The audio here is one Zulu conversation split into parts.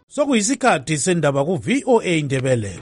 Sokuyisikhathi sendaba ku VOA Indebele.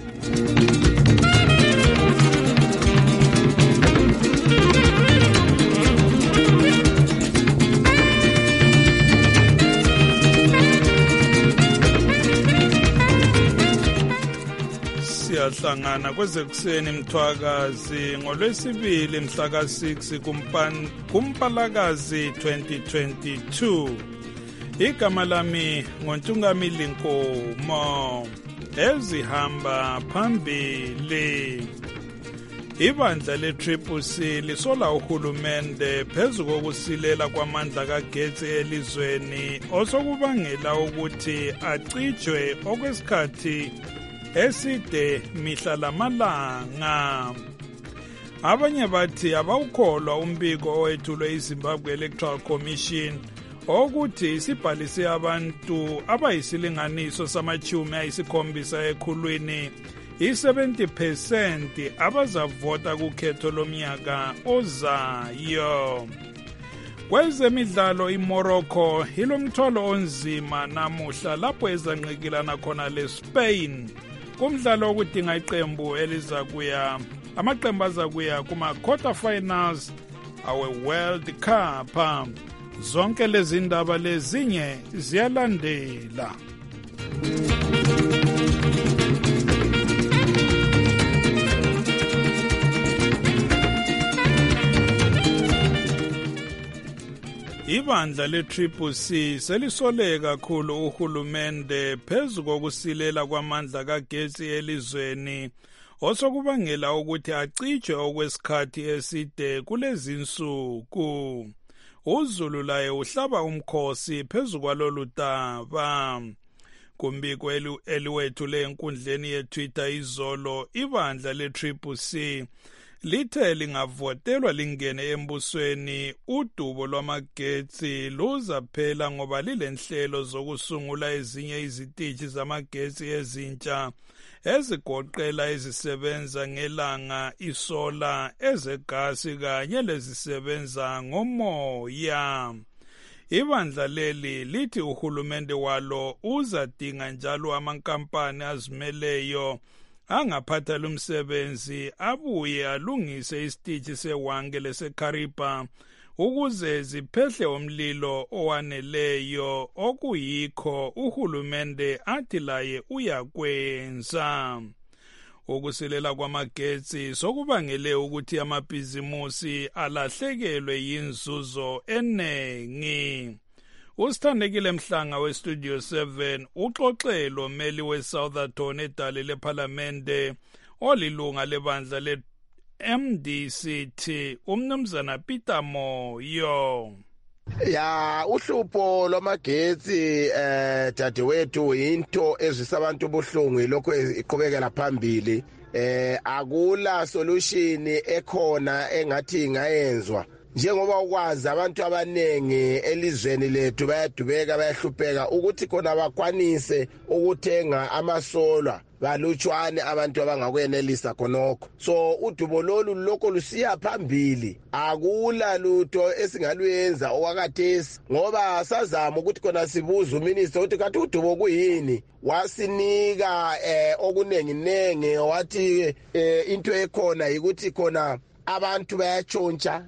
Siyahlangana kwezekuseni Mthwakazi ngolwesibili mhla ka6 kuMpalakazi 2022. Igama lami ngoNtungamili Nkomo. Ezihamba phambili. Ibandla le-CCC lisola uhulumende phezu kokusilela kwamandla kagetsi elizweni osokubangela ukuthi acijwe okwesikhathi eside mihla lamalanga. Abanye bathi abawukholwa umbiko owethulwe iZimbabwe Electoral Commission ukuthi isibhalise abantu abayisilinganiso samachumi ayisikhombisa ekhulwini i-70% abazavota kukhetho lomnyaka ozayo. Kwezemidlalo iMorocco ilomthwalo onzima namuhla lapho ezanqikilana khona leSpain kumdlalo okudinga iqembu elizakuya amaqembu azakuya kuma-quarter finals awe-World Cup. Zonke lezi ndaba lezinye ziyalandela. Ibandla le-CCC selisole kakhulu uhulumende phezu kokusilela kwamandla kagetsi elizweni osokubangela ukuthi acijwe okwesikhathi eside kulezi nsuku. uZulu laye uhlaba umkhosi phezu kwalolu daba. Kumbiko eliwethule enkundleni yeTwitter izolo, ibandla le-CCC lithe lingavotelwa lingene embusweni udubo lwamagetsi luzaphela ngoba lilenhlelo zokusungula ezinye izitishi zamagetsi ezintsha ezigoqela ezisebenza ngelanga, isola, ezegasi kanye lezisebenza ngomoya. Ibandla leli lithi uhulumende walo uzadinga njalo amankampani azimeleyo angaphatha lumsebenzi abuye alungise isitishi seWange leseKariba ukuze ziphehle umlilo owaneleyo okuyikho uhulumende athi laye uyakwenza. Ukusilela kwamagetsi sokubangele ukuthi amabhizimusi alahlekelwe yinzuzo enengi. Usithandekile Mhlanga weStudio 7 uxoxe lo mmeli weSouthampton edale lePhalamende olilunga lebandla le-MDCT umnumzana Peter Moyo. Ya uhlupho lwamagetsi dadewethu into ezisabantu ubuhlungu lokho iqhubekela phambili. Akula solution ekhona engathi ingayenzwa. Njengoba ukwazi abantu abanengi elizweni lethu bayadubeka bayahlupheka ukuthi khona bakwanise ukuthenga amasola balutshwane abantu abangakwenelisa khonokho. So udubo lolu lokho lusiya phambili, akula lutho esingaluyenza okwakathesi ngoba sazama ukuthi khona sibuza uminister ukuthi kathi udubo kuyini, wasinika okunengi nenge wathi into ekhona ukuthi khona abantu bayatshontsha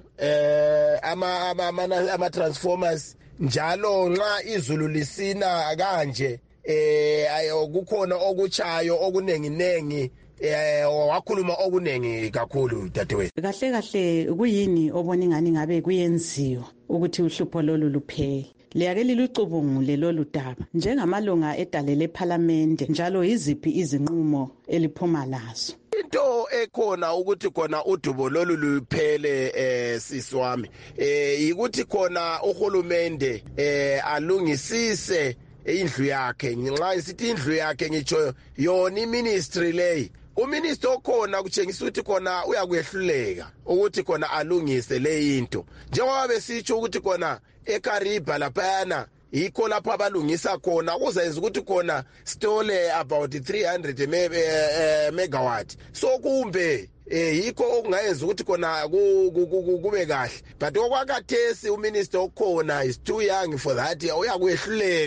ama transformers njalo nxa izulu lisina kanje kukhona okuchayo okunengi wakhuluma okunengi kakhulu dadewethu. Kahle kuyini obona ingani ngabe kuyenziwa ukuthi uhlupho lolu luphele? Liyake lilucubungule lolu daba njengamalunga edale lePhalamende, njalo yiziphi izinqumo eliphuma lazo? Into ekhona ukuthi khona udubo lolu luphele siswami ukuthi khona uhulumende alungisise indlu yakhe. Nxa isithi indlu yakhe ngitsho yona iministry leyi, uminister okhona kutshengisa ukuthi khona uyakwehluleka ukuthi khona alungise le into. Njengoba besitsho ukuthi khona eKariba laphana yikho lapho abalungisa khona kuzayenza ukuthi khona stole about 300 megawatt. So kumbe yikho okungayenza ukuthi khona kube kahle, but okwakathesi uminister okhona is too young for that. Uyakwehluleka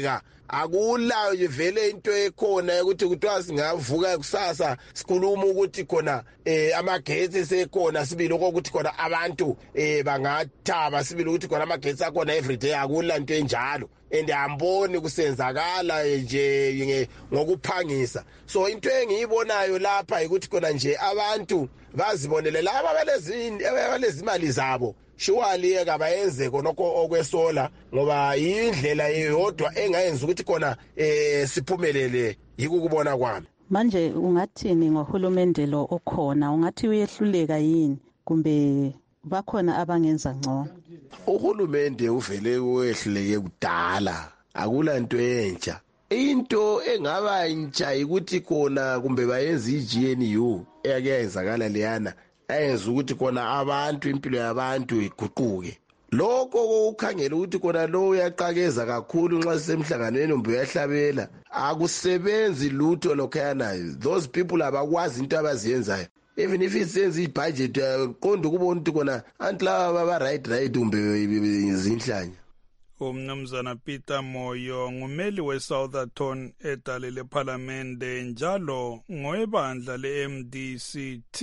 akula vele into ekhona ukuthi kuthiwa singavuka kusasa sikhuluma ukuthi khona amagetsi sekhona sibili ukuthi khona abantu bangathaba sibili ukuthi khona amagetsi akhona everyday akula into enjalo and amboni kusenzakala nje ngokuphangisa. So into engiyibonayo lapha ukuthi khona nje abantu bazibonele laba abalezimali zabo surely akabayenze konoko okwesola ngoba indlela eyodwa engayenza ukuthi khona siphumelele yikubona kwami. Manje ungathini ngohulumende lo okhona, ungathi uyehluleka yini kumbe bakhona abangenza ngcono? Uhulumende uvele wehluleke kudala, akula nto entsha. Into engaba ntsha ukuthi khona kumbe bayenza iGNU eyakuyenzakala leyana ayenza ukuthi khona abantu impilo yabantu iguquke. Lokho ukukhangela ukuthi khona lo uyaqakeza kakhulu nxa sisemhlanganweni umbe uyahlabela akusebenzi lutho lokhana. Those people abakwazi into abaziyenzayo. Even if it says i-budget qonda ukubona ukuthi khona anti laba baba right umbe izinhlanya. Umnumzana Peter Moyo ngumeli weSoutherton edale lePhalamende njalo ngoebandla leMDCT.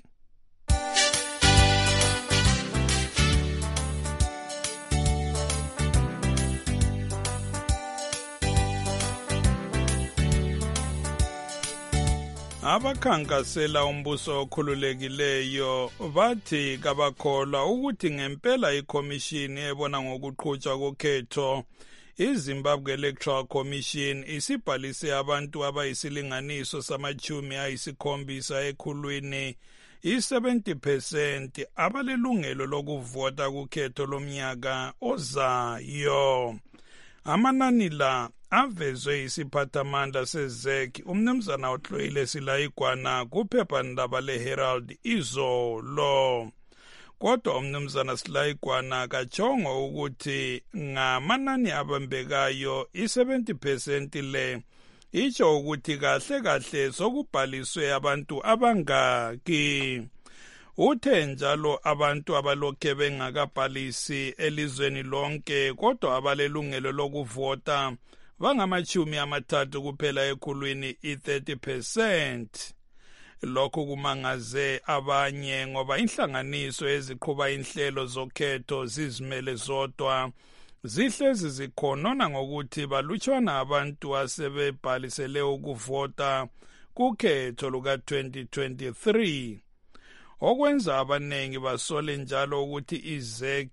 Abakhankasela umbuso okhululekileyo bathi kabakholwa ukuthi ngempela ikhomishini ebona ngokuqhutshwa kokhetho iZimbabwe Electoral Commission isibhalise abantu abayisilinganiso sama-70 ekhulwini i-70% abalelungelo lokuvota kukhetho lomnyaka ozayo. Amanani la avezwe isiphathamandla seZEC umnumzana uHloile Silayigwana kuphephandaba leHerald izolo. Kodwa umnumzana Silayigwana kajongo ukuthi ngamanani abambekayo i-70% le itsho ukuthi kahle sokubhaliswe abantu abangaki. Uthe njalo abantu abalokhe bengakabhalisi elizweni lonke kodwa abalelungelo lokuvota bangama-30 kuphela ekhulwini i-30%. Lokhu kumangaze abanye ngoba inhlanganiso eziqhuba inhlelo zokhetho zizimele zodwa zihlezi zikhonona ngokuthi balutshwana abantu asebebhalisele ukuvota kukhetho luka-2023. Okwenza abanengi basole njalo ukuthi iZEC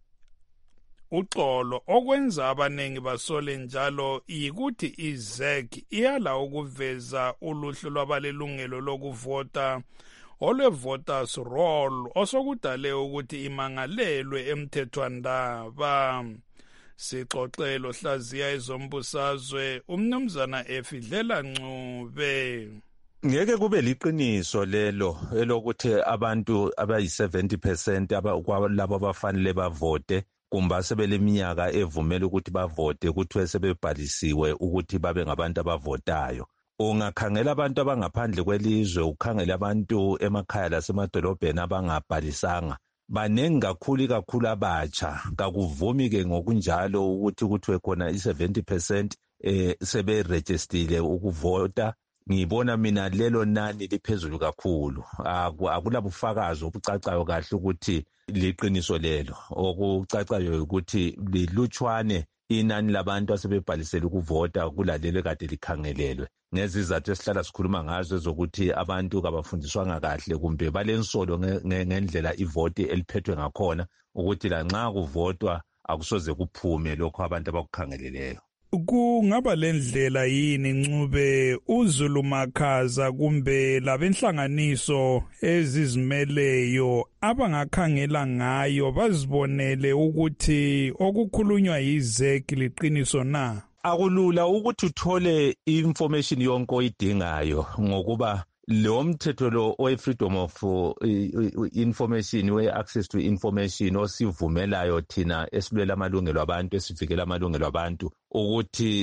uxolo okwenza abanengi basole njalo ikuthi iZEC iyala ukuveza uluhlu lwabalelungelo lokuvota olwe-voters roll osokudale ukuthi imangalelwe emthethwandaba. Sixoxelo hlaziya ezombusazwe umnumzana Efidlela Ncube. Ngeke kube liqiniso lelo elokuthi abantu abayi-70% labo abafanele bavote kumbe sebeleminyaka evumela ukuthi bavote kuthiwe sebebhalisiwe ukuthi babe ngabantu abavotayo. Ungakhangela abantu abangaphandle kwelizwe, ukhangela abantu emakhaya lasemadolobheni abangabhalisanga, banengi kakhulu abatsha. Kakuvumi-ke ngokunjalo ukuthi kuthiwe khona i-70% seberejistile ukuvota. Ngibona mina lelo nani liphezulu kakhulu. Akulabufakazi obucacayo kahle ukuthi liqiniso lelo. Okucacayo ukuthi lilutshwane inani labantu asebebhalisele ukuvota kulalelo kade likhangelelwe. Ngezizathu esihlala sikhuluma ngazo ezokuthi abantu kabafundiswanga kahle kumbe balensolo ngendlela ivoti eliphethwe ngakhona ukuthi lanxa kuvotwa akusoze kuphume lokho abantu abakukhangeleleyo. Kungaba lendlela yini Ncube uZulu Makhaza kumbe labenhlanganiso ezizimeleyo abangakhangela ngayo bazibonele ukuthi okukhulunywa yiZEC liqiniso na? Akulula ukuthi uthole information yonke oyidingayo ngokuba lo mthetho lo we-freedom of information, we-access to information osivumelayo thina esilwela amalungelo abantu, esivikela amalungelo abantu, ukuthi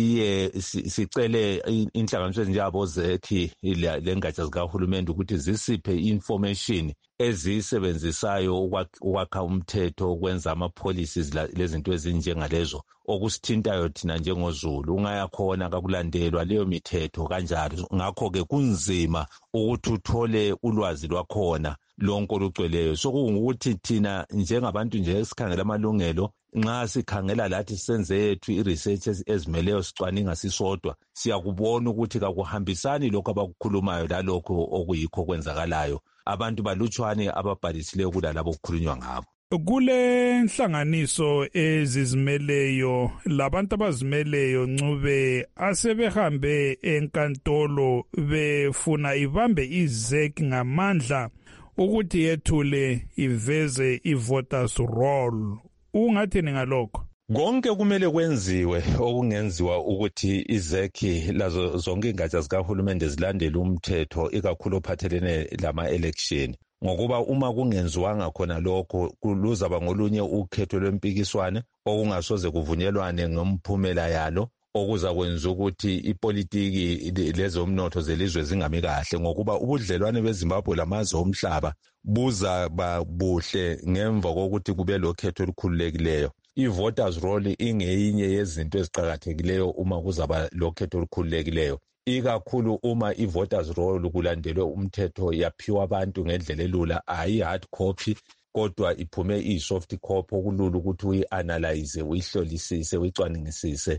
sicele inhlanganiso ezinjengabo ZEC lengatsha zikahulumende ukuthi zisiphe information ezisebenzisayo ukwakha umthetho ukwenza ama-policies lezinto ezinjengalezo okusithintayo thina njengoZulu. Ungayakhona kakulandelwa leyo mithetho kanjalo, ngakho-ke kunzima ukuthi uthole ulwazi lwakhona lonke olugcweleyo. So kungukuthi thina njengabantu nje esikhangela amalungelo, nxa sikhangela lathi senze yethu i-research ezimeleyo sicwaninga sisodwa, siyakubona ukuthi kakuhambisani lokho abakukhulumayo lalokho okuyikho kwenzakalayo. Abantu balutshwane ababhalisileyo kulalabo okukhulunywa ngabo. Kule nhlanganiso ezizimeleyo labantu abazimeleyo Ncube asebehambe enkantolo befuna ibambe iZEC ngamandla ukuthi yethule iveze i-voters roll. Ungathini ngalokho? Konke kumele kwenziwe okungenziwa ukuthi iZEC lazo zonke ingatsha zikahulumende zilandele umthetho, ikakhulu ophathelene lama-election. Ngokuba uma kungenziwanga khona lokho luzaba ngolunye ukhetho lwempikiswano okungasoze kuvunyelwane ngomphumela yalo, okuza kwenza ukuthi ipolitiki lezomnotho zelizwe zingami kahle, ngokuba ubudlelwane beZimbabwe lamazwe omhlaba buzaba buhle ngemva kokuthi kube lokhetho olukhululekileyo. I-voters roll ingeyinye yezinto eziqakathekileyo uma kuzaba lokhetho olukhululekileyo, ikakhulu uma i-voters roll kulandelwe umthetho yaphiwa abantu ngendlela elula, hayi hard copy kodwa iphume i-soft copy okulula ukuthi uyi-analyze, uyihlolisise, uyicwaningisise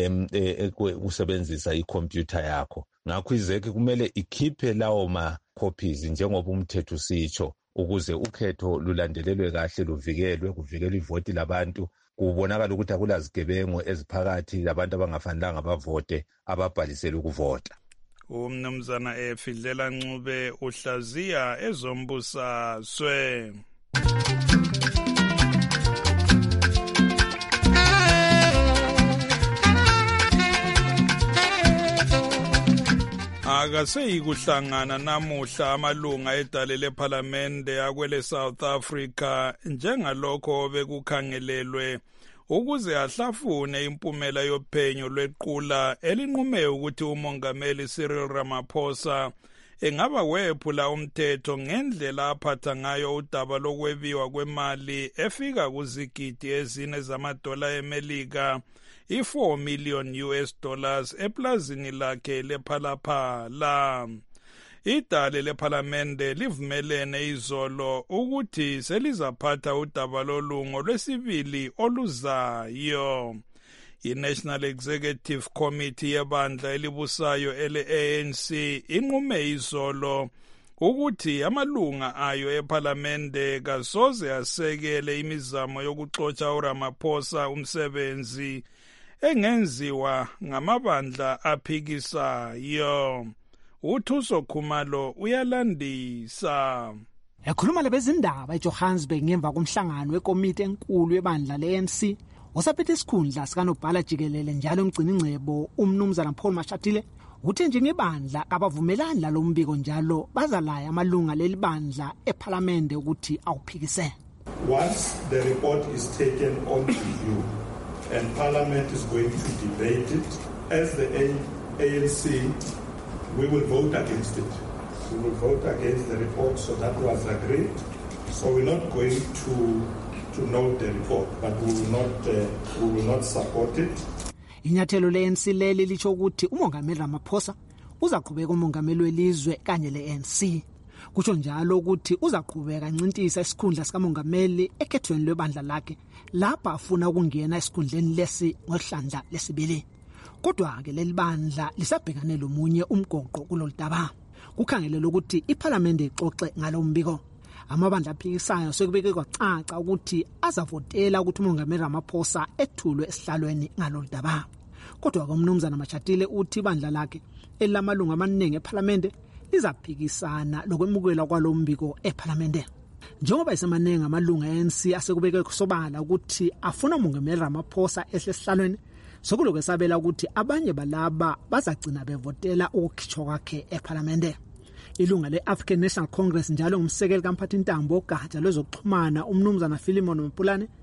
usebenzisa ikhompyutha yakho. Ngakho iZEC kumele ikhiphe lawo ma-copies njengoba umthetho usitsho, ukuze ukhetho lulandelelwe kahle, luvikelwe, kuvikelwe ivoti labantu, kubonakala ukuthi akulazigebengu eziphakathi labantu abangafanelanga bavote ababhalisele ukuvota. Umnumzana Fidlela Ncube uhlaziya ezombusazwe. Akaseyikuhlangana namuhla amalunga edale lePhalamende akwele South Africa njengalokho bekukhangelelwe ukuze ahlafune impumela yophenyo lwequla elinqume ukuthi umongameli Cyril Ramaphosa engaba wephula umthetho ngendlela aphatha ngayo udaba lokwebiwa kwemali efika kuzigidi ezine zamadola eMelika, i-$4 million eplazini lakhe lePhalaphala. Idale lePhalamende livumelene izolo ukuthi selizaphatha udaba lolungo lwesibili oluzayo. I-National Executive Committee yebandla elibusayo ele-ANC inqume izolo ukuthi amalunga ayo ePhalamende kasoze asekele imizamo yokuxotsha uRamaphosa umsebenzi engenziwa ngamabandla aphikisayo. uThuso Khumalo uyalandisa. Ekhuluma labezindaba eJohannesburg ngemva komhlangano wekomiti enkulu yebandla le-ANC, usaphethe isikhundla sikanobhala jikelele njalo umgciningcebo umnumzana Paul Mashatile uthi njengebandla abavumelani lalombiko njalo bazalaya amalunga leli bandla ePhalamende ukuthi awuphikise. Once the report is taken on review and Parliament is going to debate it, as the ANC, we will vote against it. We will vote against the report, so that was agreed. So we're not going to note the report, but we will not support it. Inyathelo le-ANC leli lisho ukuthi umongameli Ramaphosa uzaqhubeka umongameli welizwe kanye le-ANC. Kusho njalo ukuthi uzaqhubeka ncintisa isikhundla sikamongameli ekhethweni lwebandla lakhe lapha afuna ukungena esikhundleni lesi ngohlandla lesibili. Kodwa-ke leli bandla lisabhekane lomunye umgoqo kuloludaba. Kukhangelelwe ukuthi iPhalamende ixoxe ngalo mbiko. Amabandla aphikisayo sekubeke kwacaca ukuthi azavotela ukuthi umongameli Ramaphosa ethulwe esihlalweni ngaloludaba. Kodwa umnumzana Mashatile uthi ibandla lakhe elamalunga amaningi ePhalamende lizaphikisana lokwemukela kwalombiko ePhalamende. Njengoba isemaningi amalunga ANC asekubeke kusobala ukuthi afuna umongameli Ramaphosa esihlalweni, sokuloko esabela ukuthi abanye balaba bazagcina bevotela ukukhitshwa kwakhe ePhalamende. Ilunga le-African National Congress njalo ngumsekeli kaMphathintambo ogatsha lwezokuxhumana umnumzana Philemon Mpulane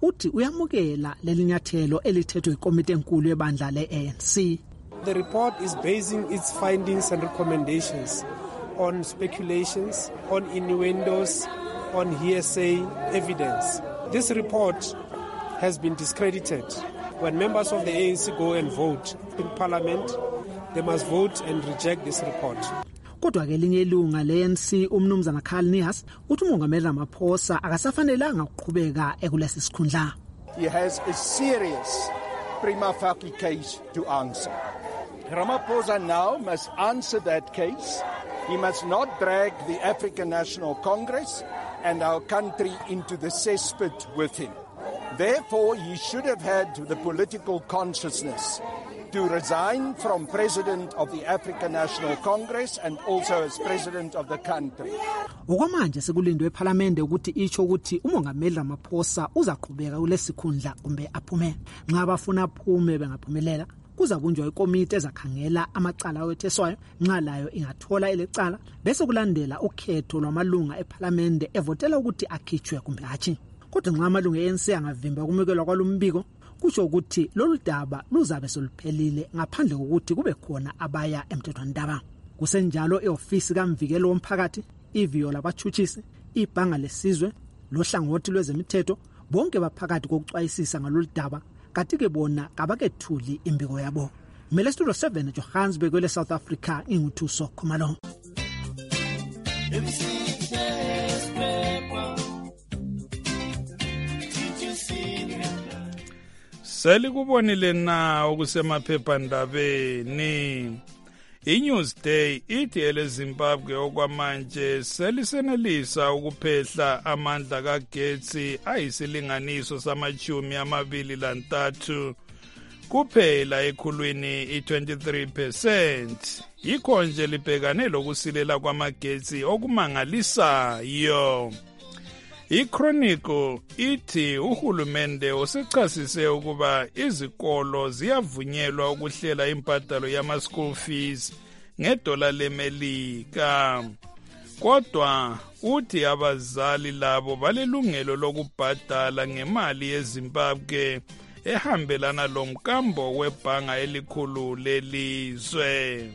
uthi uyamukela lelinyathelo elithethwe ikomiti enkulu yebandla le-ANC. The report is basing its findings and recommendations on speculations, on innuendos, on hearsay evidence. This report has been discredited. When members of the ANC go and vote in parliament, they must vote and reject this report. Kodwa ke linye ilunga le-ANC umnumzana Carl Nihas uthi umongameli Ramaphosa akasafanelanga ukuqhubeka ekulesi sikhundla. He has a serious prima facie case to answer. Ramaphosa now must answer that case. He must not drag the African National Congress and our country into the cesspit with him. Therefore, he should have had the political consciousness to resign from President of the African National Congress and also as President of the country. Okwamanje sekulindwe eParliament ukuthi icho ukuthi umongameli Ramaphosa uzaqhubeka kulesikhundla kumbe aphume. Nxa bafuna aphume bengaphumelela kuza kunjwa ikomiti ezakhangela amacala awetheswayo nxa layo ingathola elecala bese kulandela ukhetho lwamalunga eParliament evotela ukuthi akhitshwe kumbe hatshi. Kodwa nxa amalunga e-ANC angavimba ukumukelwa kwalumbiko kusho ukuthi lolu daba luzabe soluphelile ngaphandle kokuthi kube khona abaya emthethwandaba. Kusenjalo eofisi kaMvikelo womphakathi, iviyo labachuchisi, ibhanga lesizwe, lohlangothi lwezemithetho bonke baphakathi kokucwayisisa ngalolu daba kanti ke bona kabakethuli imbiko yabo. Mele Studio 7 Johannesburg kwele South Africa inguthuso Khumalo. Selikubonile na okusemaphephandabeni. iNewsday ithi eleZimbabwe okwamanje selisenelisa ukuphehla amandla kagetsi ayisilinganiso sama-23 kuphela ekhulwini i-23%. Yikho nje libhekane lokusilela kwamagetsi okumangalisayo. iChronicle ithi uhulumende usechasise ukuba izikolo ziyavunyelwa ukuhlela imbadalo yama-school fees ngedola leMelika. Kodwa uthi abazali labo balelungelo lokubhadala ngemali yeZimbabwe ehambelana lomkambo webhanga elikhulu lelizwe.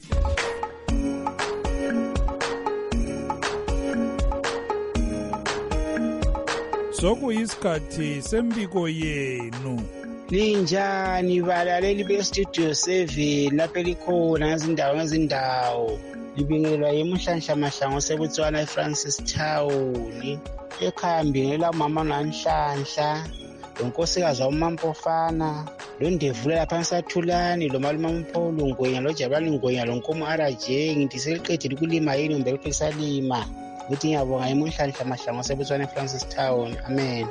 Sokuyisikhathi sembiko yenu. Linjani balaleli bestudio 7 lapha likhona ngezindawo. Libingelwa yimuhlanhla mahlango seBotswana eFrancis Town. Ekhaya mbingelela umama Nanhlanhla, unkosikazi uMampofana, loNdevule lapha eSathulani, lo malume uMpholo Ngwenya, loJabulani Ngwenya, loNkomo RJ. Ngithi seliqedile ukulima yini umbe kusalima. Ngithi ngiyabonga imuhlanhla mahlango seBotswana eFrancis Town. Amen.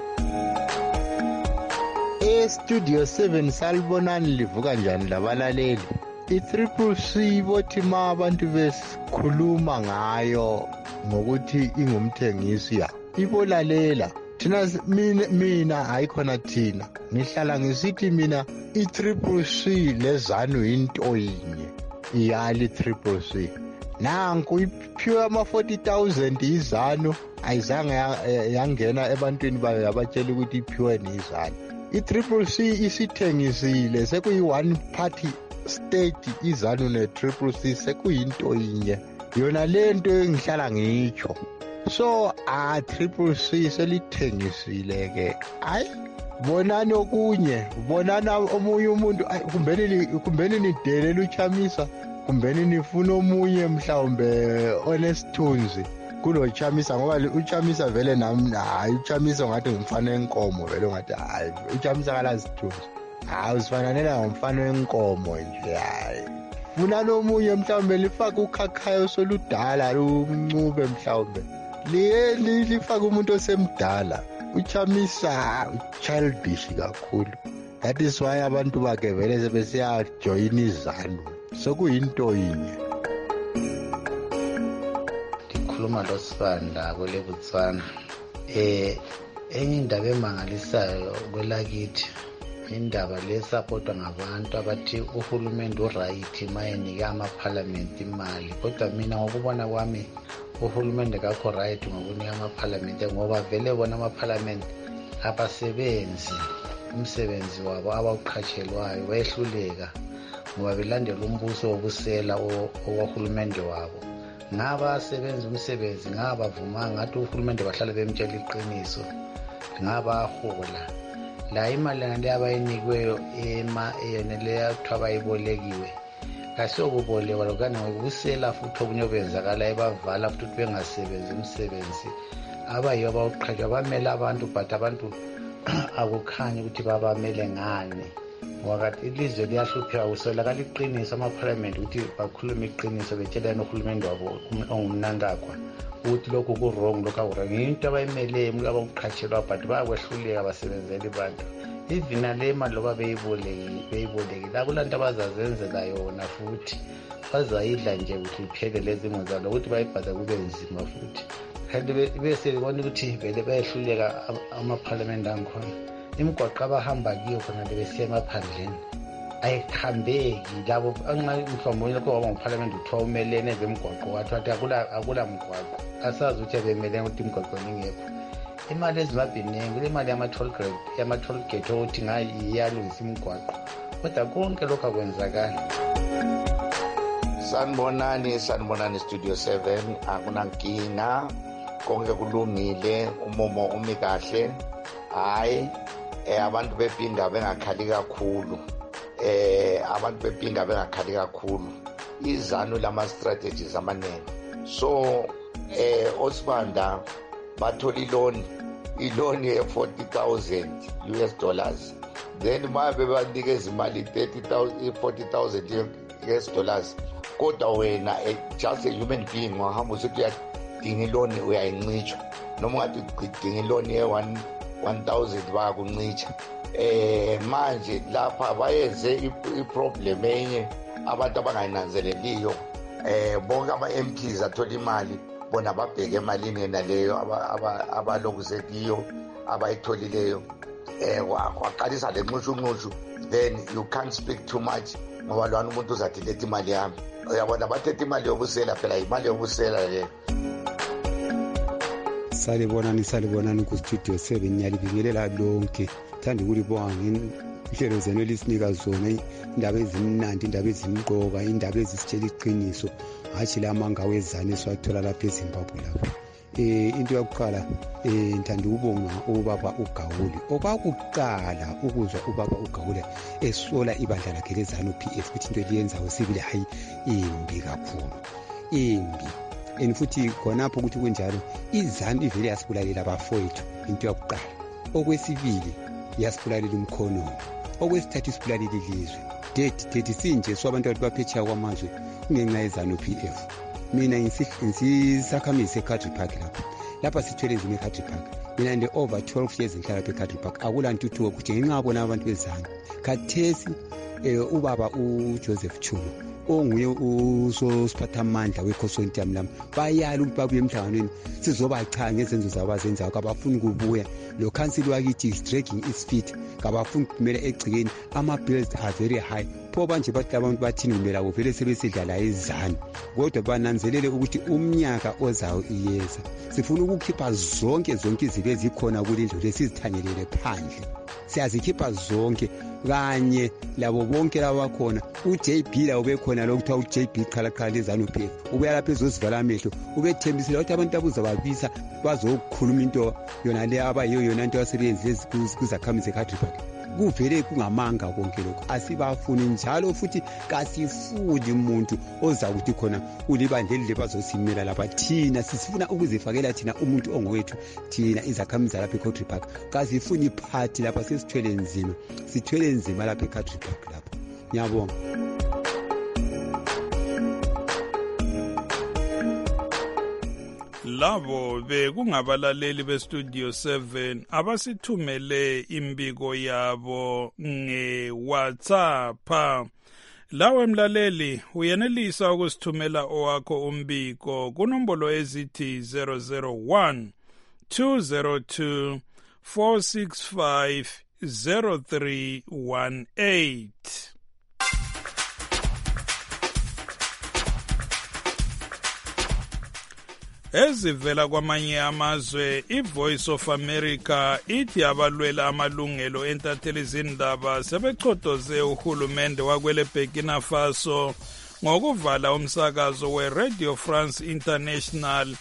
Studio 7 salibonani livuka njani labalaleli. I-CCC bothi ma abantu besikhuluma ngayo ngokuthi ingumthengisi ya ibolalela thina mina ayikhona thina ngihlala ngisithi mina i-CCC lezanu into yinye iyali i-CCC nanku iphiwe ama-40,000 izanu ayizange yangena ebantwini bayo yabatshela ukuthi iphiwe nizanu. I-CCC isithengisile sekuyi-one party state izanu ne-CCC sekuyinto yinye yona lento engihlala ngitsho. So CCC selithengisile ke. Hayi bonani okunye, bonana omunye umuntu kumbeni nidelela uChamisa, kumbeni nifuna omunye mhlawumbe onesithunzi kulo Chamisa ngoba uChamisa vele nami hayi uChamisa ngathi ngumfana wenkomo vele ngathi hayi uChamisa kalazithunzi. Hayi usifananela ngomfana wenkomo nje hayi. Funa nomunye mhlawumbe lifaka ukhakhayo soludala lumncube mhlawumbe. Lifaka umuntu osemdala. uChamisa childish kakhulu. That is why abantu bakhe vele sebesiya join izanu. Sokuyinto yinye. Khuluma loSibanda kweleBotswana. Enye indaba emangalisayo kwelakithi indaba lesapotwa ngabantu abathi uhulumende uright mayenike amaParliament imali. Kodwa mina ngokubona kwami uhulumende kakho right ngokunika amaParliament ngoba vele bona amaParliament abasebenzi umsebenzi wabo abawuqhatshelwayo bayehluleka ngoba belandela umbuso wobusela owahulumende wabo. Ngabasebenza umsebenzi ngabavumanga ngathi uhulumende bahlala bemtshela iqiniso ngabahola la imali le abayinikweyo eyoneleyo kuthiwa bayibolekiwe kasokubolekwa lokane ngobusela futhi okunye obenzakala ebavala futhi ukuthi bengasebenzi umsebenzi abayiyo abawuqhatsha bamele abantu but abantu akukhanyi ukuthi babamele ngani ngoba kathi ilizwe liyahlupheka kuswelakala iqiniso amaphalamende ukuthi bakhulume iqiniso betshelane uhulumende wabo ongumnangagwa ukuthi lokhu ku-wrong lokhu akurang into abayimeleyo abawuqhatshelwa but bayakwehluleka basebenzela abantu ivina le mali loba beyibolekile akulanto abazazenzela yona futhi bazayidla nje ukuthi iphele lezi mo zalo ukuthi bayibhada kube nzima futhi kanti bese bebona ukuthi vele bayehluleka amaphalamende angikhona imigwaqo abahamba kiyo khona besiya emaphandleni ayihambeki labo mhlawumbe lokho waba nguphalamende uthiwa umelene ezemigwaqo wathi akula mgwaqo asazi ukuthi abemelene ukuthi imigwaqo ingekho imali ezimabhinengi kule mali yama-toll gate ukuthi iyalungisa imigwaqo kodwa konke lokhu akwenzakala. Sanibonani Studio 7 akunankinga konke kulungile umumo umi kahle hayi abantu bepinga bengakhali kakhulu izanu lama strategies amanene so Osibanda bathola iloni ye$40,000 US then babe banikeza imali $40,000 US kodwa wena just a human being wahamba usithi uyadinga iloni uyayincitsha noma ungathi udinga iloni ye$1,000 bayakuncitsha manje lapha bayenze iproblem enye abantu abangayinanzeleliyo bonke ama-MPs athola imali bona babheke emalini yenaleyo abaloku sekiyo abayitholileyo waqalisa le nqushunqushu then you can't speak too much ngoba lwana umuntu uzathi letha imali yami uyabona bathethe imali yobusela phela imali yobusela le. Salibonani ku-Studio 7 ngiyalibingelela lonke thanda ukulibonga inhlelo zenu elisinika zona indaba ezimnandi indaba ezimqoka indaba ezisitshela iqiniso hatshi la manga wezane siwathola lapha eZimbabwe lapho. Into yokuqala ngithanda ukubonga ubaba uGawuli okwakuqala ukuzwa ubaba uGawuli esola ibandla lakhe leZANU PF ukuthi into eliyenzayo sibile hayi imbi kakhulu imbi futhi khonapho ukuthi kunjalo iZANU ivele yasibulalela abafowethu into yokuqala. Okwesibili yasibulalela umkhonomi. Okwesithathu isibulalela ilizwe dethi sinje swabantu abantu baphetsheya kwamazwe kungenxa yeZANU PF. Mina ngisisakhamisi eCountry Park lapha sithwele nzima eCountry Park mina ndi over 12 years ngihlala lapha eCountry Park akulantuthuko ukuthi ngenxa yabona abantu beZANU khathesi ubaba uJoseph Chuma onguye usiphathamandla weConsortium lami bayala ukuthi babuye emhlanganweni sizobacha ngezenzo zabazenzayo kabafuni kubuya lo council wakithi is dragging its feet kabafuni kumele egcikeni ama-bills are very high pho banje bathi abantu bathini kumela vele sebesidlala iZANU kodwa bananzelele ukuthi umnyaka ozayo iyeza sifuna ukukhipha zonke izinto ezikhona kulindlu lesizithanyelele phandle siyazikhipha zonke kanye labo bonke labakhona uJB lawo bekhona lokuthiwa uJB qhala leZANU PF ubuya lapha ezosivala amehlo ubethembisela ukuthi abantu abuzababisa bazokhuluma into yona le abayiyo yona into yasebenzisa kuzakhamisa eCountry Park kuvele kungamanga konke lokho asibafuni njalo futhi kasifuni umuntu ozakuthi khona ulibandleli lebazosimela lapha thina sisifuna ukuzifakela thina umuntu ongowethu thina izakhamizi lapha eCountry Park kasifuni iphathi lapha sesithwele nzima lapha eCountry Park lapha. Ngiyabonga. Labo bekungabalaleli beStudio 7 abasithumele imbiko yabo ngeWhatsApp. Lawe mlaleli uyenelisa ukusithumela owakho umbiko kunombolo ezithi 001 202 465 0318. ezivela kwamanye amazwe. iVoice of America ithi abalwela amalungelo entatheli zindaba sebechodoze uhulumende wakwele Burkina Faso ngokuvala umsakazo weRadio France International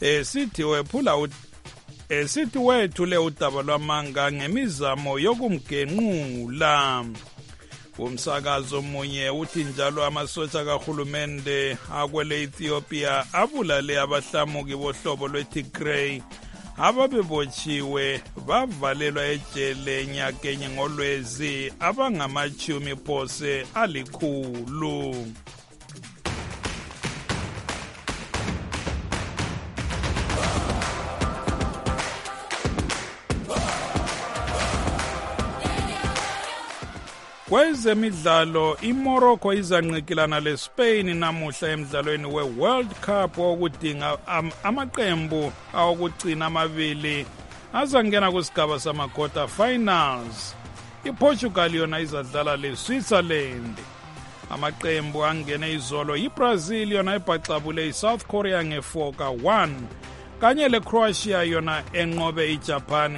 sithi wethule udaba lwamanga ngemizamo yokumgenqula. Umsakazo munye uthi njalo amasotsha kahulumende akwele Ethiopia abulale abahlamuki bohlobo lweTigray ababebotshiwe bavalelwa ejele nyakenye ngolwezi abangamachumi phose alikhulu. Kwezemidlalo, iMorocco izanqikilana leSpain namuhla emidlalweni weWorld Cup wokudinga amaqembu awokugcina amabili azangena kusigaba sama-quarter finals. iPortugal yona izadlala leSwitzerland. Amaqembu angene izolo yiBrazil yona ibhaxabule iSouth Korea nge-4-1 kanye leCroatia yona enqobe iJapan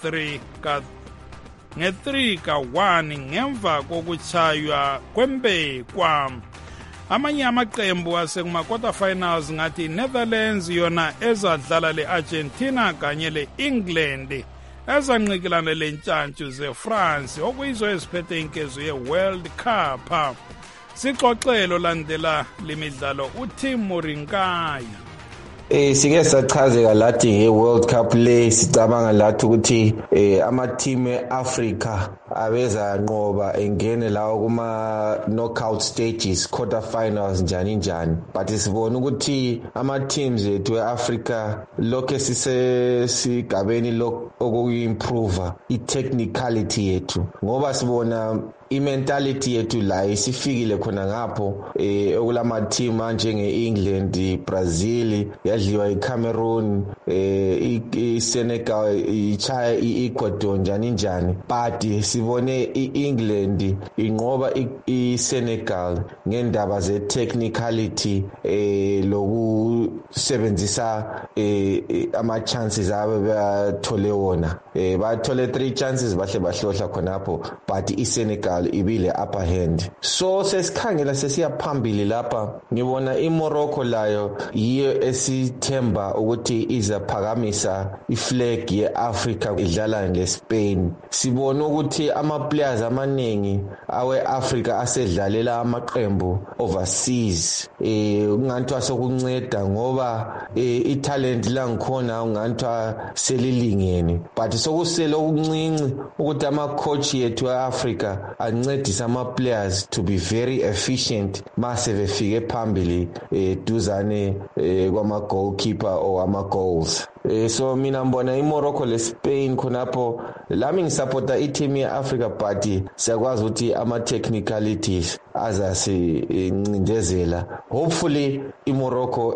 nge-3-1 ngemva kokuchaywa kwembekwa. Amanye amaqembu asekuma-quarter finals ngathi iNetherlands yona ezadlala le-Argentina kanye le-England ezanqikilana lentshantshu zeFrance okuyizo eziphethe inkezo ye-World Cup. Sixoxelo landela lemidlalo uTim Morinkai. Sike sachazeka lathi ngeWorld Cup le sicabanga lathi ukuthi ama-team eAfrica abeza nqoba engene lawo kuma knockout stages, quarter finals njani, but sibona ukuthi ama-teams ethu eAfrica lokho sisigabeni okuyi-improve i-technicality yethu ngoba sibona i-mentality yethu la isifikile khona ngapho okulama team njenge-England, Brazil yadliwa iCameroon, iSenegal ichaya iEcuador njani, but sibone iEngland inqoba iSenegal ngendaba ze-technicality lokusebenzisa ama-chances abe bathole wona. Bathole 3 chances bahle bahlohla khonapho, but iSenegal ibile upper hand. So sesikhangela sesiya phambili lapha ngibona iMorocco layo yiyo esithemba ukuthi izaphakamisa iflag yeAfrica idlala ngeSpain. Sibona ukuthi ama-players amaningi awe-Africa asedlalela amaqembu overseas unganthwa sokunceda ngoba italent langikhona unganthwa selilingene, but sokusele okuncinci ukuthi ama-coach yethu e-Africa ancedisa ama-players to be very efficient mase befike phambili duzane kwama-goalkeeper or ama-goals. So mina ngibona iMorocco leSpain khonapho lami ngisupporta i-team ye-Africa, but siyakwazi ukuthi ama-technicalities azasincindezela. Hopefully iMorocco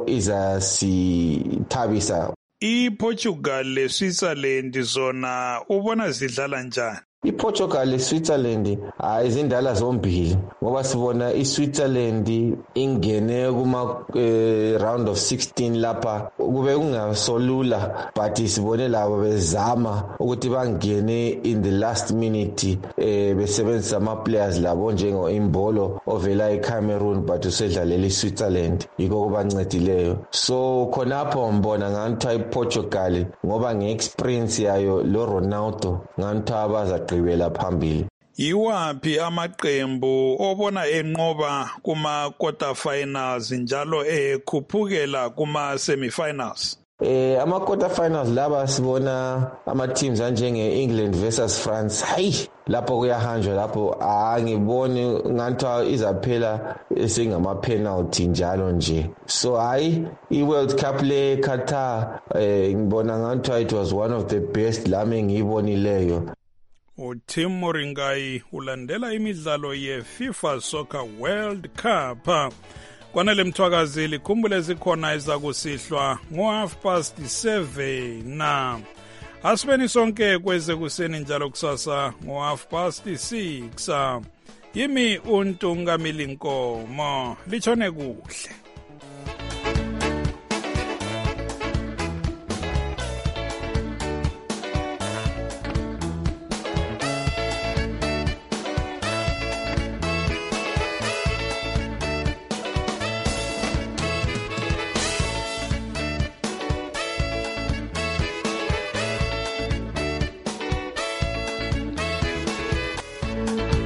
izasithabisa. iPortugal leSwitzerland zona ubona zidlala njani? iPortugal leSwitzerland izindala zombili ngoba sibona iSwitzerland ingene kuma round of 16 lapha kube kungasolula, but sibone labo bezama ukuthi bangene in the last minute besebenzisa ama-players labo njengo-Imbolo ovela eCameroon but usedlalela iSwitzerland yiko kubancedileyo. So khonapho mbona nganthiwa iPortugal ngoba nge-experience yayo lo Ronaldo nganthiwa abazagqibela phambili. Yiwaphi amaqembu obona enqoba kuma quarter finals njalo ekhuphukela kuma semi-finals? Ama-quarter finals laba sibona ama-teams anjenge-England versus France. Hayi, lapho kuyahanjwa lapho angiboni nganthiwa izaphela sengama-penalty njalo nje. So hayi, i-World Cup le Qatar ngibona nganthiwa it was one of the best lami ngiyibonileyo. uTim Moringai ulandela imidlalo yeFIFA Soccer World Cup. Kwanele mthwakazeli khumbule zikhona ezakusihlwa ngo-7:30 na. Asibeni sonke kweze kuseni njalo kusasa ngo-6:30. Yimi uNtungamili Nkomo, lichone kuhle.